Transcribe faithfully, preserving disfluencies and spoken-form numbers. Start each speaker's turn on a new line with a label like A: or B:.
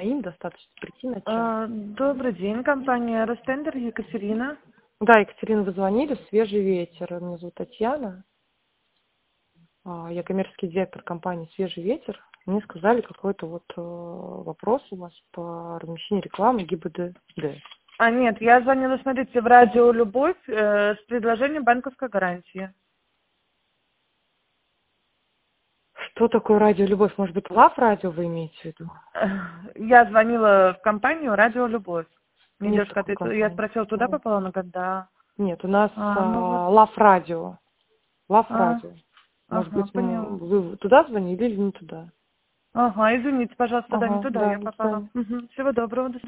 A: им достаточно прийти на час.
B: А, Добрый день, компания Ростендер, Екатерина.
A: Да, Екатерина, вы звонили, «Свежий ветер». Меня зовут Татьяна. А, Я коммерческий директор компании «Свежий ветер». Мне сказали какой-то вот э, вопрос у вас по размещению рекламы ГИБДД.
B: А, нет, я звонила, смотрите, в радио «Любовь» э, с предложением банковской гарантии.
A: Что такое радио «Любовь»? Может быть, Лав радио вы имеете в виду?
B: Я звонила в компанию «Радио Любовь». Мне
A: Нет
B: девушка
A: такой
B: ответила, я
A: компании.
B: спросила, туда
A: Нет,
B: попала, она говорит, да.
A: Нет, у нас
B: А, ну вот,
A: а, Лав радио. Лав
B: а,
A: радио. Может
B: ага,
A: быть,
B: поняла.
A: м, вы туда звонили или не туда?
B: Ага, извините, пожалуйста, да, не
A: Ага,
B: туда
A: да,
B: я
A: до
B: попала.
A: свидания.
B: Мгм. Всего доброго, до